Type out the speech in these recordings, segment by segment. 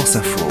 France Info.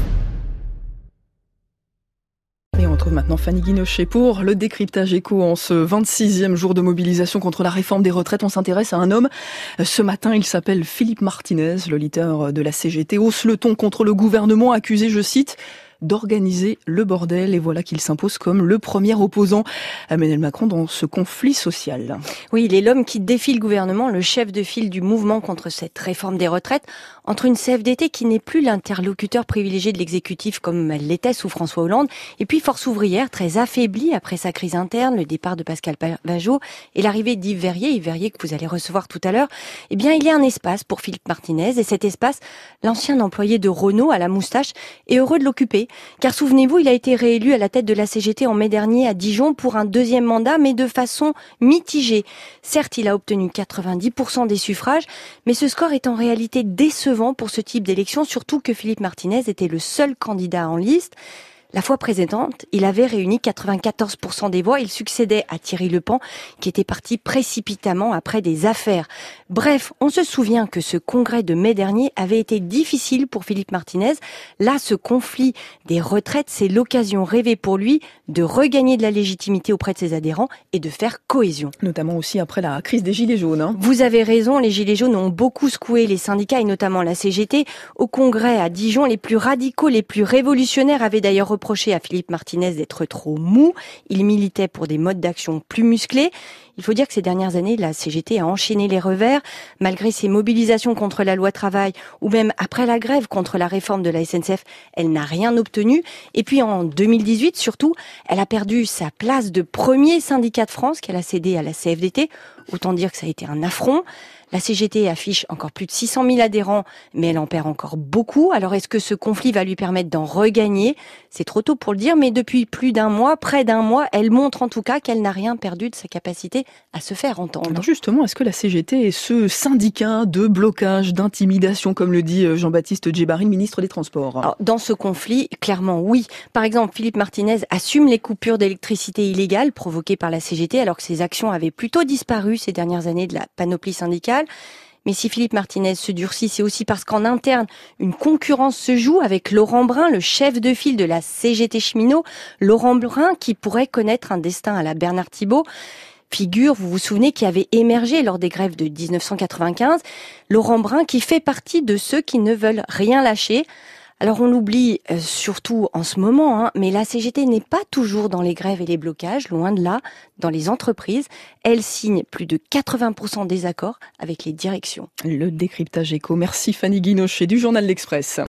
Et on retrouve maintenant Fanny Guinochet pour le décryptage écho. En ce 26e jour de mobilisation contre la réforme des retraites, on s'intéresse à un homme. Ce matin, il s'appelle Philippe Martinez, le leader de la CGT, hausse le ton contre le gouvernement, accusé, je cite, d'organiser le bordel. Et voilà qu'il s'impose comme le premier opposant à Emmanuel Macron dans ce conflit social. Oui, il est l'homme qui défie le gouvernement, le chef de file du mouvement contre cette réforme des retraites, entre une CFDT qui n'est plus l'interlocuteur privilégié de l'exécutif comme elle l'était sous François Hollande, et puis Force ouvrière, très affaiblie après sa crise interne, le départ de Pascal Pajot et l'arrivée d'Yves Verrier que vous allez recevoir tout à l'heure. Eh bien, il y a un espace pour Philippe Martinez, et cet espace, l'ancien employé de Renault à la moustache est heureux de l'occuper. Car souvenez-vous, il a été réélu à la tête de la CGT en mai dernier à Dijon pour un deuxième mandat, mais de façon mitigée. Certes, il a obtenu 90% des suffrages, mais ce score est en réalité décevant pour ce type d'élection, surtout que Philippe Martinez était le seul candidat en liste. La fois précédente, il avait réuni 94% des voix. Il succédait à Thierry Lepan, qui était parti précipitamment après des affaires. Bref, on se souvient que ce congrès de mai dernier avait été difficile pour Philippe Martinez. Là, ce conflit des retraites, c'est l'occasion rêvée pour lui de regagner de la légitimité auprès de ses adhérents et de faire cohésion. Notamment aussi après la crise des Gilets jaunes. Vous avez raison, les Gilets jaunes ont beaucoup secoué les syndicats et notamment la CGT. Au congrès à Dijon, les plus radicaux, les plus révolutionnaires avaient d'ailleurs reproché à Philippe Martinez d'être trop mou. Il militait pour des modes d'action plus musclés. Il faut dire que ces dernières années, la CGT a enchaîné les revers. Malgré ses mobilisations contre la loi travail ou même après la grève contre la réforme de la SNCF, elle n'a rien obtenu. Et puis en 2018, surtout, elle a perdu sa place de premier syndicat de France qu'elle a cédé à la CFDT. Autant dire que ça a été un affront. La CGT affiche encore plus de 600 000 adhérents, mais elle en perd encore beaucoup. Alors est-ce que ce conflit va lui permettre d'en regagner ? C'est trop tôt pour le dire, mais depuis près d'un mois, elle montre en tout cas qu'elle n'a rien perdu de sa capacité à se faire entendre. Alors justement, est-ce que la CGT est ce syndicat de blocage, d'intimidation, comme le dit Jean-Baptiste Djebbari, ministre des Transports ? Alors, dans ce conflit, clairement oui. Par exemple, Philippe Martinez assume les coupures d'électricité illégales provoquées par la CGT, alors que ses actions avaient plutôt disparu ces dernières années de la panoplie syndicale. Mais si Philippe Martinez se durcit, c'est aussi parce qu'en interne, une concurrence se joue avec Laurent Brun, le chef de file de la CGT cheminot. Laurent Brun qui pourrait connaître un destin à la Bernard Thibault. Figure, vous vous souvenez, qui avait émergé lors des grèves de 1995. Laurent Brun qui fait partie de ceux qui ne veulent rien lâcher. Alors on l'oublie surtout en ce moment, mais la CGT n'est pas toujours dans les grèves et les blocages, loin de là, dans les entreprises. Elle signe plus de 80% des accords avec les directions. Le décryptage éco. Merci Fanny Guinochet du journal L'Express.